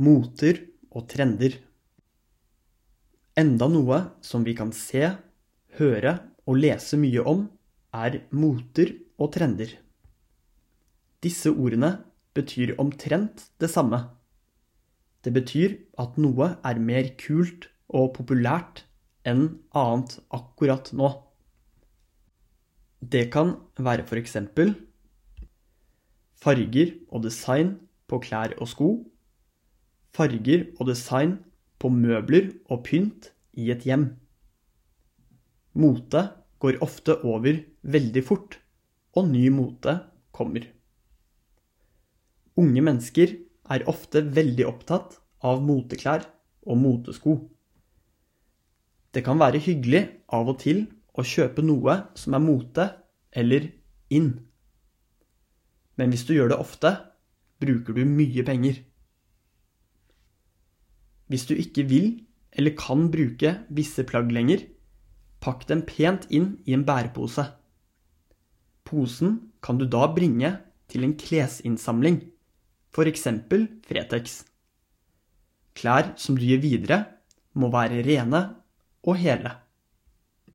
moter og trender. Enda noe som vi kan se, høre og lese mye om, moter og trender. Disse ordene betyr omtrent det samme. Det betyr at noe mer kult og populært enn annet akkurat nå. Det kan være for eksempel farger og design på klær og sko, farger og design på møbler og pynt i et hjem. Mote går ofte over veldig fort, og ny mote kommer. Unge mennesker ofte veldig opptatt av moteklær og motesko. Det kan være hyggelig av og til å kjøpe noe som mote eller inn. Men hvis du gjør det ofte, bruker du mye penger. Hvis du ikke vil eller kan bruke visse plagg lenger, pakk dem pent inn i en bærepose. Posen kan du da bringe til en klesinnsamling, for eksempel Fretex. Klær som du gir videre må være rene og hele.